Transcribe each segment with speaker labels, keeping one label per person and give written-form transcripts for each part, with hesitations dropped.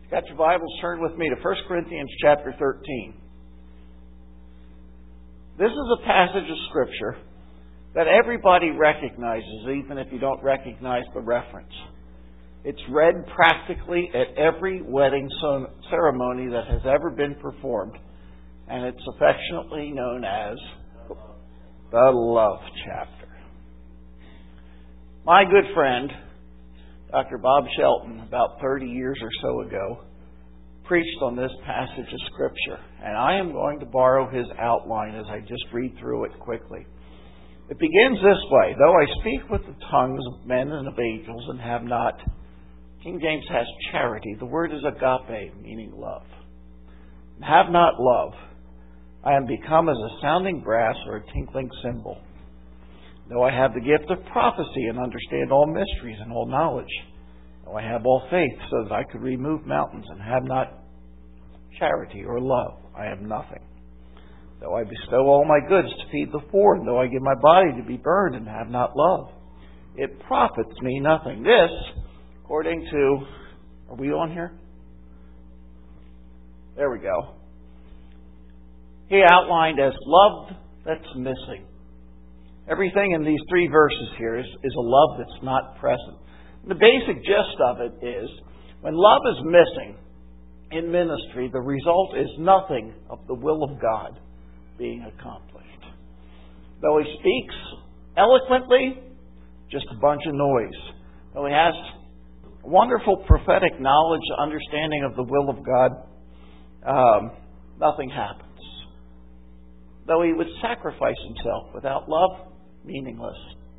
Speaker 1: If you've got your Bibles, turn with me to 1 Corinthians chapter 13. This is a passage of Scripture that everybody recognizes, even if you don't recognize the reference. It's read practically at every wedding ceremony that has ever been performed, and it's affectionately known as the Love Chapter. My good friend, Dr. Bob Shelton, about 30 years or so ago, preached on this passage of Scripture, and I am going to borrow his outline as I just read through it quickly. It begins this way: though I speak with the tongues of men and of angels and have not, King James has charity. The word is agape, meaning love. And have not love, I am become as a sounding brass or a tinkling cymbal. Though I have the gift of prophecy and understand all mysteries and all knowledge, though I have all faith so that I could remove mountains and have not charity or love, I am nothing. Though I bestow all my goods to feed the poor, and though I give my body to be burned and have not love, it profits me nothing. This, according to, are we on here? There we go. He outlined as love that's missing. Everything in these three verses here is a love that's not present. The basic gist of it is, when love is missing in ministry, the result is nothing of the will of God being accomplished. Though he speaks eloquently, just a bunch of noise. Though he has wonderful prophetic knowledge, understanding of the will of God, nothing happens. Though he would sacrifice himself, without love, meaningless.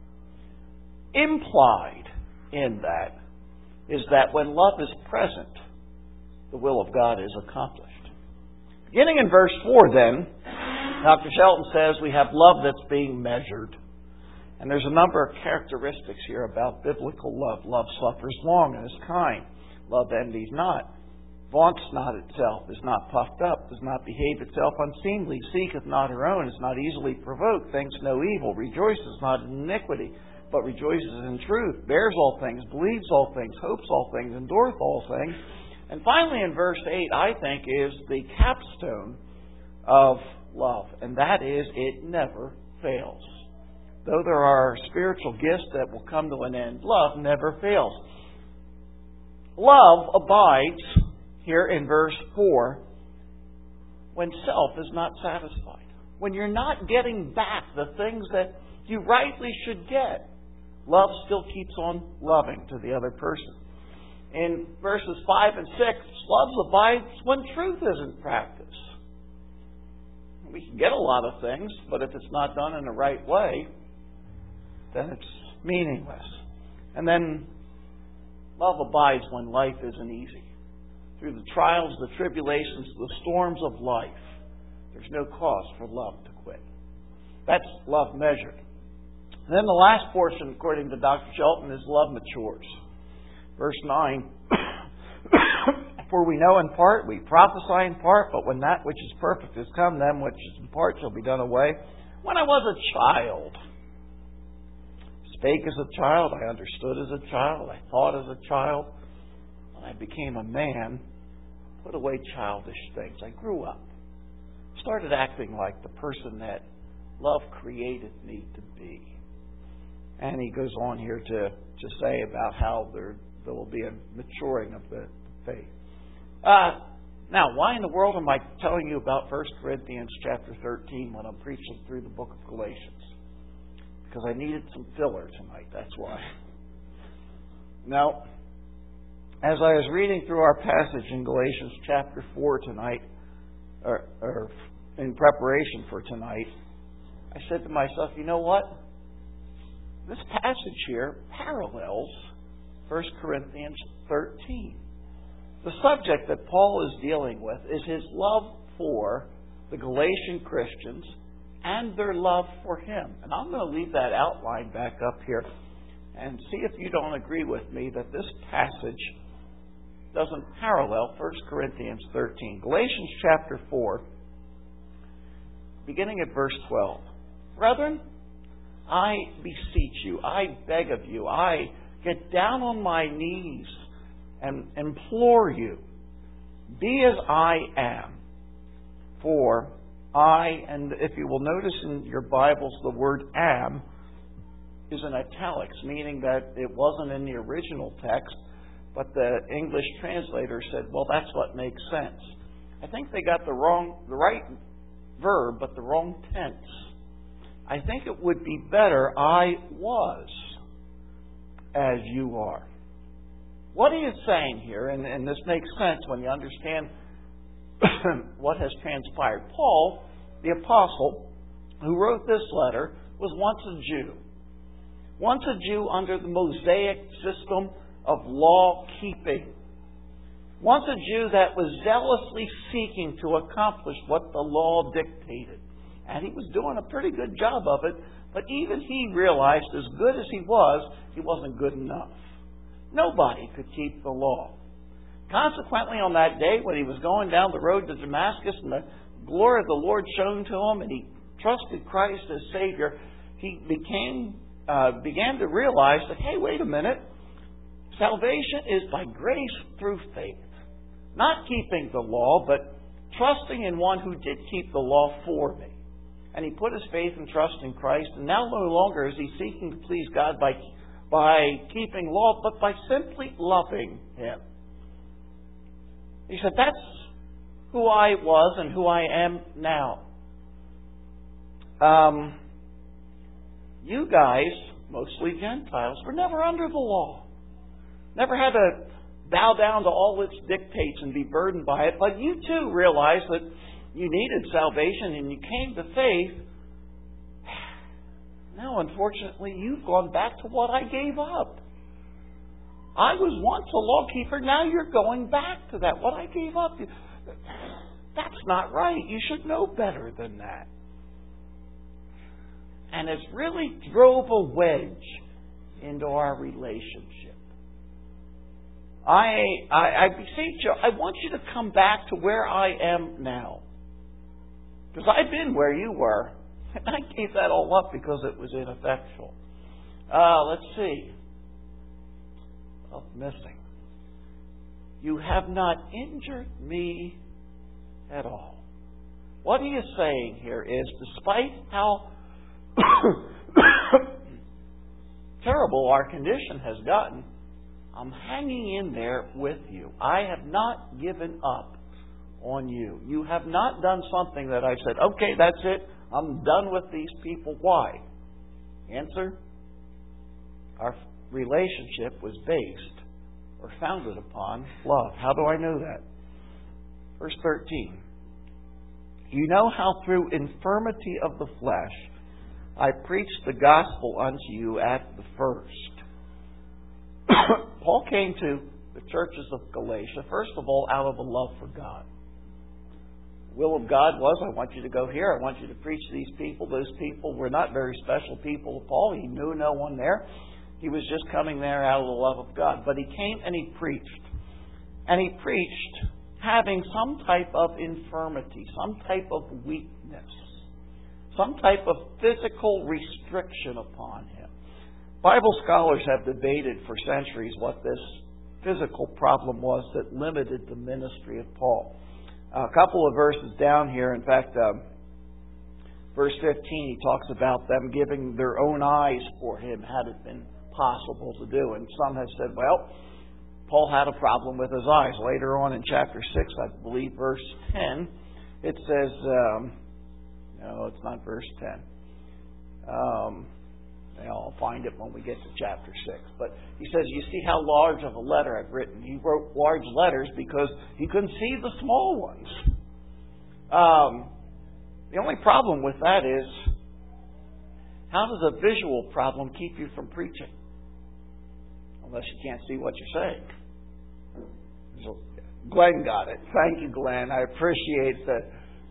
Speaker 1: Implied in that is that when love is present, the will of God is accomplished. Beginning in verse 4 then, Dr. Shelton says we have love that's being measured. And there's a number of characteristics here about biblical love. Love suffers long and is kind. Love envies not, vaunts not itself, is not puffed up, does not behave itself unseemly, seeketh not her own, is not easily provoked, thinks no evil, rejoices not in iniquity, but rejoices in truth, bears all things, believes all things, hopes all things, endureth all things. And finally in verse 8, I think, is the capstone of love, and that is, it never fails. Though there are spiritual gifts that will come to an end, love never fails. Love abides, here in verse 4, when self is not satisfied. When you're not getting back the things that you rightly should get, love still keeps on loving to the other person. In verses 5 and 6, love abides when truth isn't practiced. We can get a lot of things, but if it's not done in the right way, then it's meaningless. And then love abides when life isn't easy. Through the trials, the tribulations, the storms of life, there's no cause for love to quit. That's love measured. And then the last portion, according to Dr. Shelton, is love matures. Verse 9, for we know in part, we prophesy in part, but when that which is perfect is come, then which is in part shall be done away. When I was a child, spake as a child, I understood as a child, I thought as a child. When I became a man, put away childish things. I grew up, started acting like the person that love created me to be. And he goes on here to say about how there will be a maturing of the faith. Now, why in the world am I telling you about 1 Corinthians chapter 13 when I'm preaching through the book of Galatians? Because I needed some filler tonight, that's why. Now, as I was reading through our passage in Galatians chapter 4 tonight, or in preparation for tonight, I said to myself, you know what? This passage here parallels 1 Corinthians 13. The subject that Paul is dealing with is his love for the Galatian Christians and their love for him. And I'm going to leave that outline back up here and see if you don't agree with me that this passage doesn't parallel 1 Corinthians 13. Galatians chapter 4, beginning at verse 12. Brethren, I beseech you, I beg of you, I get down on my knees and implore you Be as I am. For I, and if you will notice in your Bibles, the word am is in italics, meaning that it wasn't in the original text, but the English translator said, well, that's what makes sense. I think they got the right verb, but the wrong tense. I think it would be better, I was as you are. What he is saying here, and this makes sense when you understand what has transpired. Paul, the apostle, who wrote this letter, was once a Jew. Once a Jew under the Mosaic system of law-keeping. Once a Jew that was zealously seeking to accomplish what the law dictated. And he was doing a pretty good job of it, but even he realized, as good as he wasn't good enough. Nobody could keep the law. Consequently, on that day, when he was going down the road to Damascus and the glory of the Lord shone to him and he trusted Christ as Savior, he began to realize that, hey, wait a minute, salvation is by grace through faith. Not keeping the law, but trusting in one who did keep the law for me. And he put his faith and trust in Christ, and now no longer is he seeking to please God by keeping law, but by simply loving Him. He said, that's who I was and who I am now. You guys, mostly Gentiles, were never under the law. Never had to bow down to all its dictates and be burdened by it. But you too realized that you needed salvation and you came to faith. Now, unfortunately, you've gone back to what I gave up. I was once a lawkeeper. Now you're going back to that. What I gave up. That's not right. You should know better than that. And it's really drove a wedge into our relationship. I beseech you, I want you to come back to where I am now. Because I've been where you were. And I gave that all up because it was ineffectual. Let's see. Missing. You have not injured me at all. What he is saying here is, despite how terrible our condition has gotten, I'm hanging in there with you. I have not given up on you. You have not done something that I said, okay, that's it. I'm done with these people. Why? Answer, our relationship was based or founded upon love. How do I know that? Verse 13. You know how through infirmity of the flesh I preached the gospel unto you at the first. Paul came to the churches of Galatia, first of all, out of a love for God. The will of God was, I want you to go here, I want you to preach to these people. Those people were not very special people to Paul. He knew no one there. He was just coming there out of the love of God. But he came and he preached. And he preached having some type of infirmity, some type of weakness, some type of physical restriction upon him. Bible scholars have debated for centuries what this physical problem was that limited the ministry of Paul. A couple of verses down here, in fact, verse 15, he talks about them giving their own eyes for him had it been possible to do. And some have said, well, Paul had a problem with his eyes. Later on in chapter 6, I believe, verse 10, it says, no, it's not verse 10. I'll find it when we get to chapter 6. But he says, you see how large of a letter I've written. He wrote large letters because he couldn't see the small ones. The only problem with that is, how does a visual problem keep you from preaching? Unless you can't see what you're saying. So Glenn got it. Thank you, Glenn. I appreciate that.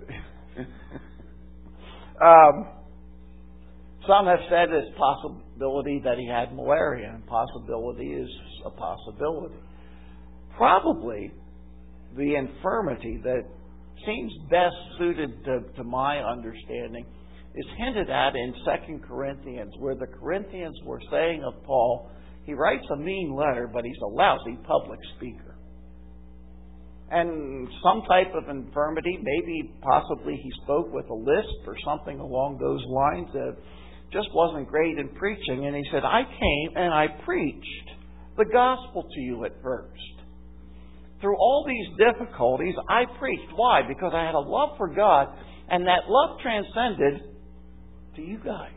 Speaker 1: Some have said it's a possibility that he had malaria, and possibility is a possibility. Probably the infirmity that seems best suited to my understanding is hinted at in 2 Corinthians, where the Corinthians were saying of Paul, he writes a mean letter, but he's a lousy public speaker. and some type of infirmity. Maybe possibly he spoke with a lisp or something along those lines that just wasn't great in preaching. And he said, I came and I preached the gospel to you at first. Through all these difficulties, I preached. Why? Because I had a love for God, and that love transcended to you guys.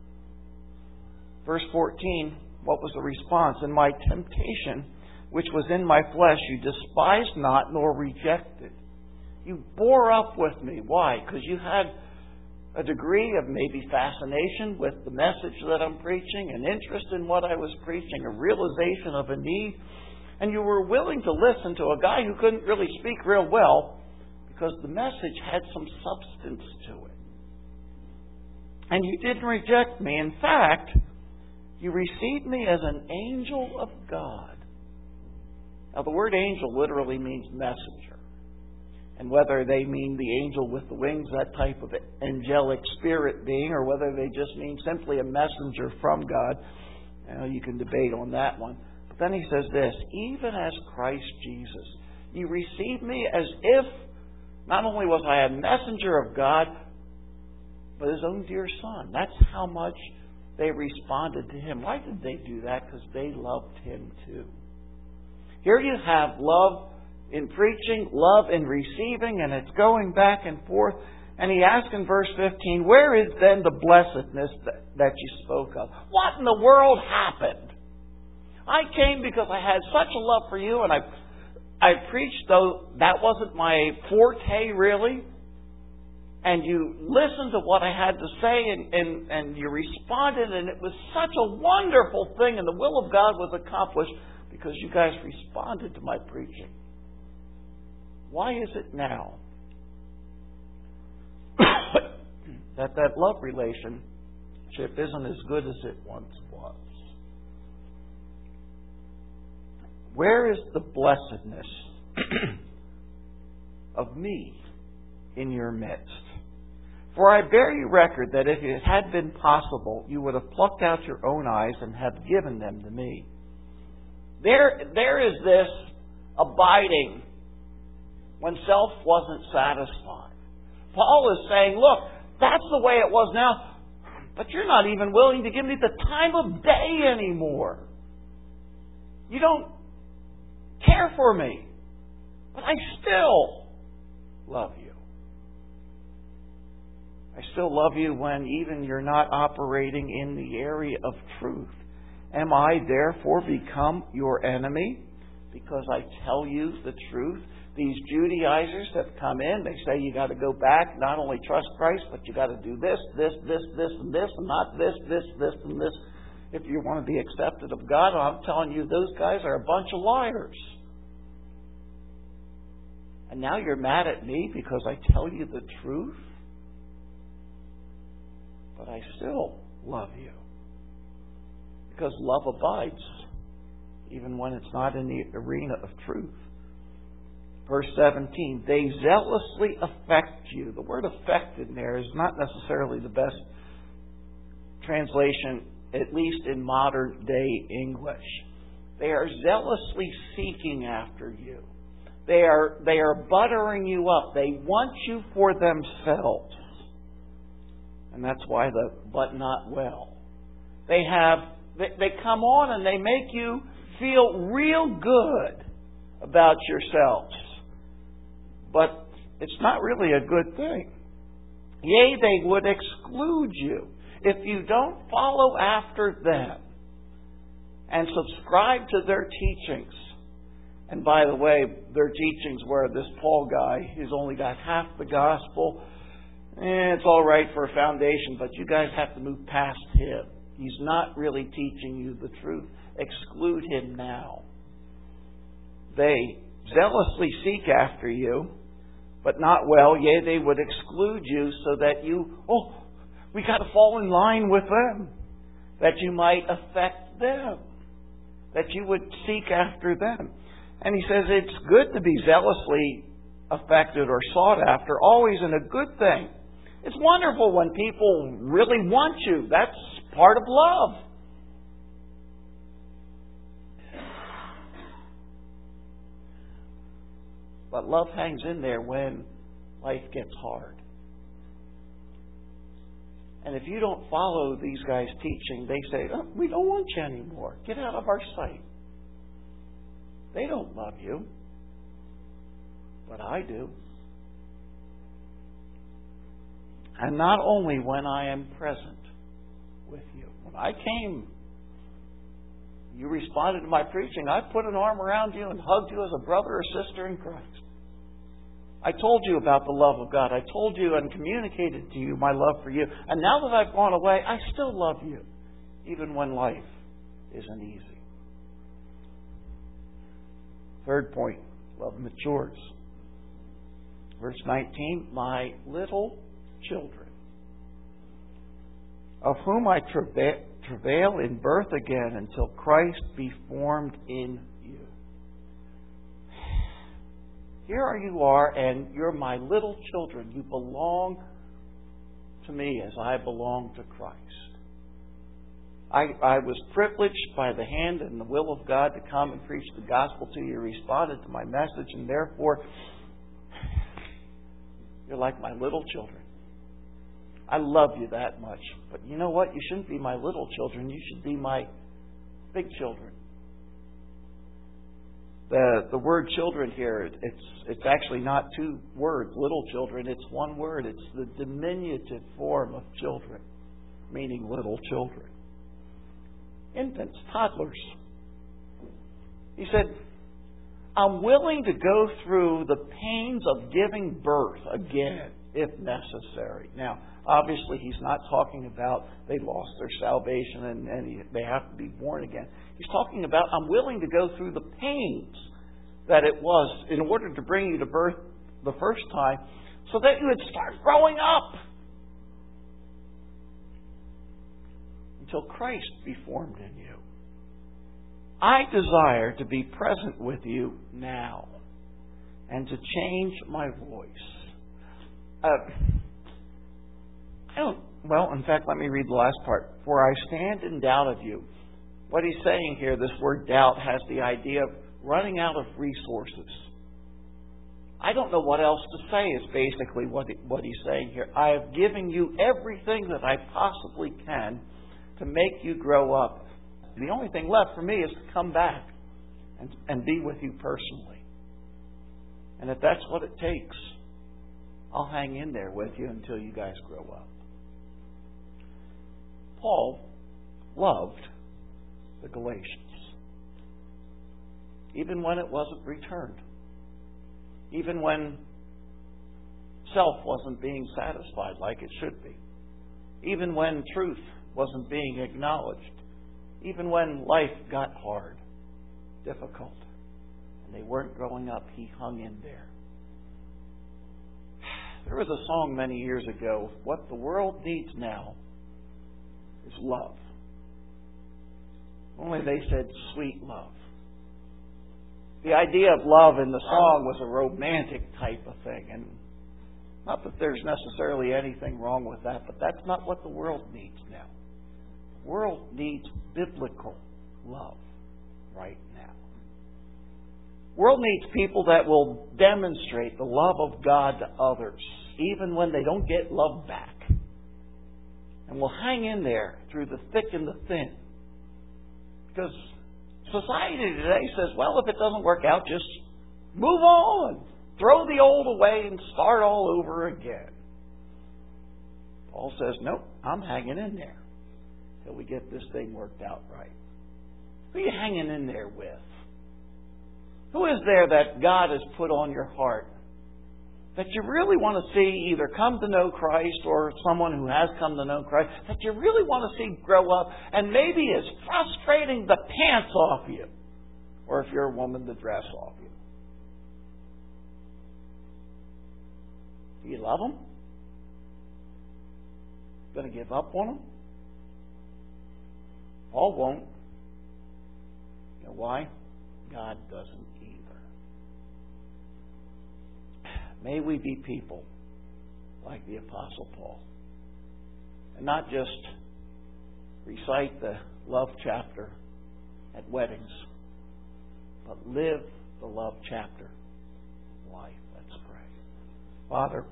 Speaker 1: Verse 14, what was the response? In my temptation, which was in my flesh, you despised not nor rejected. You bore up with me. Why? Because you had a degree of maybe fascination with the message that I'm preaching, an interest in what I was preaching, a realization of a need. And you were willing to listen to a guy who couldn't really speak real well because the message had some substance to it. And you didn't reject me. In fact, you received me as an angel of God. Now, the word angel literally means messenger. And whether they mean the angel with the wings, that type of angelic spirit being, or whether they just mean simply a messenger from God, you can debate on that one. But then he says this, even as Christ Jesus, you received me as if not only was I a messenger of God, but His own dear Son. That's how much they responded to Him. Why did they do that? Because they loved Him too. Here you have love in preaching, love in receiving, and it's going back and forth. And he asks in verse 15, where is then the blessedness that you spoke of? What in the world happened? I came because I had such a love for you, and I preached, though that wasn't my forte really. And you listened to what I had to say, and you responded, and it was such a wonderful thing, and the will of God was accomplished because you guys responded to my preaching. Why is it now that love relationship isn't as good as it once was? Where is the blessedness of me in your midst? For I bear you record that if it had been possible, you would have plucked out your own eyes and have given them to me. There is this abiding when self wasn't satisfied. Paul is saying, look, that's the way it was now, but you're not even willing to give me the time of day anymore. You don't care for me, but I still love you. I still love you when even you're not operating in the area of truth. Am I therefore become your enemy because I tell you the truth? These Judaizers have come in. They say you got to go back, not only trust Christ, but you got to do this, and not this, and this. If you want to be accepted of God, I'm telling you, those guys are a bunch of liars. And now you're mad at me because I tell you the truth? But I still love you. Because love abides, even when it's not in the arena of truth. Verse 17, they zealously affect you. The word affected there is not necessarily the best translation, at least in modern day English. They are zealously seeking after you. They are buttering you up. They want you for themselves. And that's why the but not well. They come on and they make you feel real good about yourselves. But it's not really a good thing. Yea, they would exclude you if you don't follow after them and subscribe to their teachings. And by the way, their teachings were this Paul guy who's only got half the gospel. It's all right for a foundation, but you guys have to move past him. He's not really teaching you the truth. Exclude him now. They zealously seek after you, but not well. Yea, they would exclude you so that we got to fall in line with them. That you might affect them. That you would seek after them. And he says it's good to be zealously affected or sought after, always in a good thing. It's wonderful when people really want you. That's part of love. But love hangs in there when life gets hard. And if you don't follow these guys' teaching, they say, oh, we don't want you anymore. Get out of our sight. They don't love you. But I do. And not only when I am present with you. When I came, you responded to my preaching. I put an arm around you and hugged you as a brother or sister in Christ. I told you about the love of God. I told you and communicated to you my love for you. And now that I've gone away, I still love you, even when life isn't easy. Third point, love matures. Verse 19, my little children, of whom I travail in birth again until Christ be formed in you. Here you are, and you're my little children. You belong to me as I belong to Christ. I was privileged by the hand and the will of God to come and preach the gospel to you. You responded to my message, and therefore, you're like my little children. I love you that much. But you know what? You shouldn't be my little children. You should be my big children. The word children here, it's actually not two words, little children. It's one word. It's the diminutive form of children, meaning little children. Infants, toddlers. He said, I'm willing to go through the pains of giving birth again, if necessary. Now, obviously, he's not talking about they lost their salvation and they have to be born again. He's talking about, I'm willing to go through the pains that it was in order to bring you to birth the first time so that you would start growing up until Christ be formed in you. I desire to be present with you now and to change my voice. In fact, let me read the last part. For I stand in doubt of you. What he's saying here, this word doubt, has the idea of running out of resources. I don't know what else to say is basically what he's saying here. I have given you everything that I possibly can to make you grow up. The only thing left for me is to come back and be with you personally. And if that's what it takes, I'll hang in there with you until you guys grow up. Paul loved the Galatians, even when it wasn't returned, even when self wasn't being satisfied like it should be, even when truth wasn't being acknowledged, even when life got hard, difficult, and they weren't growing up, he hung in there. There was a song many years ago, what the world needs now is love. Only they said sweet love. The idea of love in the song was a romantic type of thing. And not that there's necessarily anything wrong with that, but that's not what the world needs now. The world needs biblical love right now. The world needs people that will demonstrate the love of God to others, even when they don't get love back. And will hang in there through the thick and the thin. Because society today says, well, if it doesn't work out, just move on. Throw the old away and start all over again. Paul says, nope, I'm hanging in there till we get this thing worked out right. Who are you hanging in there with? Who is there that God has put on your heart that you really want to see either come to know Christ or someone who has come to know Christ, that you really want to see grow up and maybe is frustrating the pants off you, or if you're a woman, the dress off you? Do you love them? Going to give up on them? Paul won't. You know why? God doesn't either. May we be people like the Apostle Paul. And not just recite the love chapter at weddings, but live the love chapter of life. Father,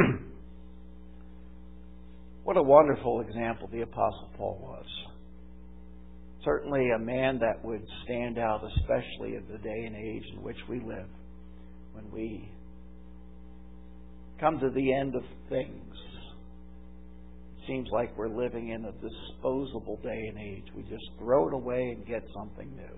Speaker 1: what a wonderful example the Apostle Paul was. Certainly a man that would stand out, especially in the day and age in which we live, when we come to the end of things. It seems like we're living in a disposable day and age. We just throw it away and get something new.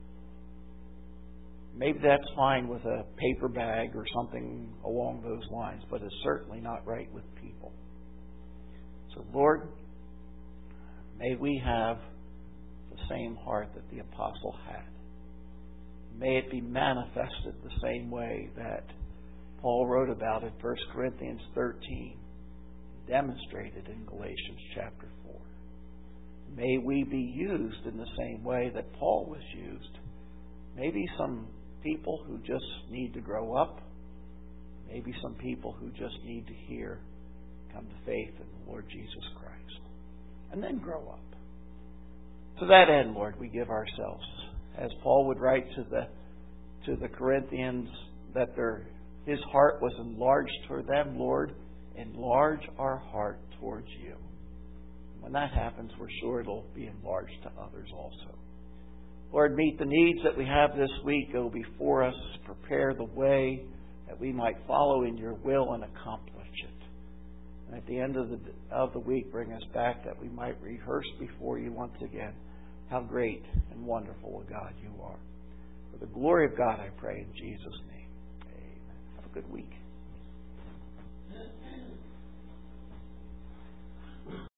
Speaker 1: Maybe that's fine with a paper bag or something along those lines, but it's certainly not right with people. So, Lord, may we have the same heart that the apostle had. May it be manifested the same way that Paul wrote about in 1 Corinthians 13, demonstrated in Galatians chapter 4. May we be used in the same way that Paul was used. Maybe some people who just need to grow up. Maybe some people who just need to hear, come to faith in the Lord Jesus Christ. And then grow up. To that end, Lord, we give ourselves. As Paul would write to the Corinthians, that his heart was enlarged toward them, Lord, enlarge our heart towards you. When that happens, we're sure it'll be enlarged to others also. Lord, meet the needs that we have this week. Go before us. Prepare the way that we might follow in your will and accomplish it. And at the end of the week, bring us back that we might rehearse before you once again how great and wonderful a God you are. For the glory of God, I pray in Jesus' name. Amen. Have a good week.